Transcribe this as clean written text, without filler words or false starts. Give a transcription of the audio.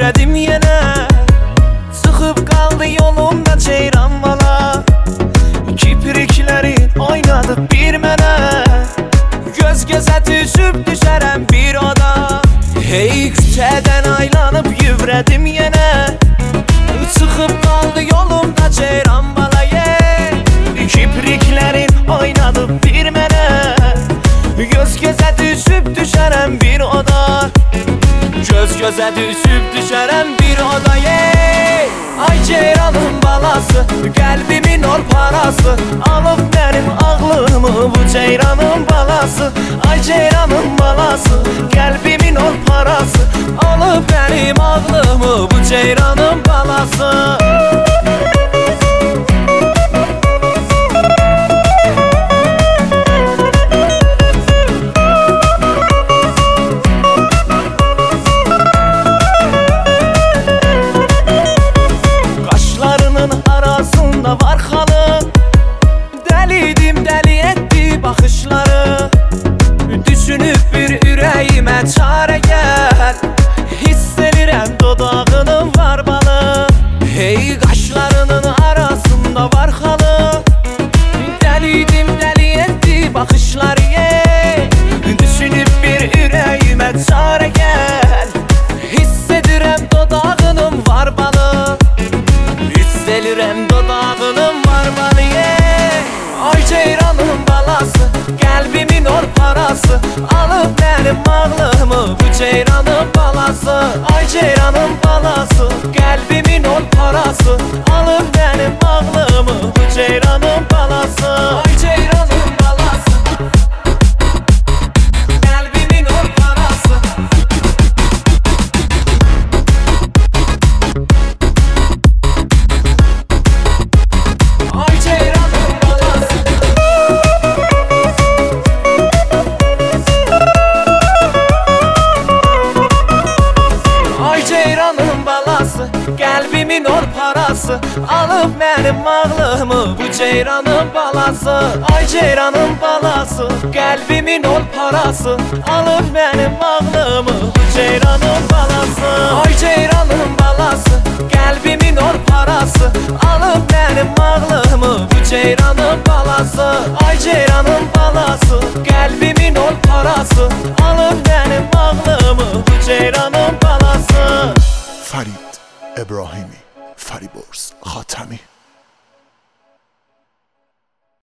yüvredim yine. Sıkıp kaldı yolumda ceyran bala. Kipriklerin oynadı bir mene. Göz göze düşüp düşerem bir oda. Hey küçeden aylanıp yüvredim yine. Sıkıp kaldı yolumda ceyran bala ye. Kipriklerin oynadı bir mene. Göz göze düşüp düşerem bir oda. Göz göze düşüp düşerem bir oda ye. Ay ceyranın balası, kalbimin or parası. Alıp benim ağlımı bu ceyranın balası. Ay ceyranın balası, kalbimin or parası. Alıp benim ağlımı bu ceyranın balası. Arasında var halın. Deliydim deli etti bakışları. Düşünüp bir yüreğime çare gel. Hissedirem dodağının var balı. Hey kaşlarının arasında var halın. Deliydim deli etti bakışları ye. Düşünüp bir yüreğime çare gel. Hissedirem dodağının var balı. Hissedirem dodağının var balı ye. Ay ceyranın balası, kalbimin or parası. Alıp benim ağlımı bu ceyranın balası. Ay ceyranın balası, kalbimin or parası. Alıp benim ağlımı bu ceyranın balası. Ay ceyranın balası, kalbimin or parası. Ay ceyranın balası. Ay ceyranın balası, kalbimin or parası. Alıp benim ağlımı bu ceyranın balası. Ay ceyranın balası, kalbimin or parası. Alıp benim ağlımı bu ceyranın balası. Ay ceyranın balası, kalbimin or parası. Alıp benim ağlımı bu ceyranın balası. Ay ceyranın balası, kalbimin or parası. Alıp benim ağlımı bu ceyranın balası. فرید ابراهیمی، فریبرز خاتمی.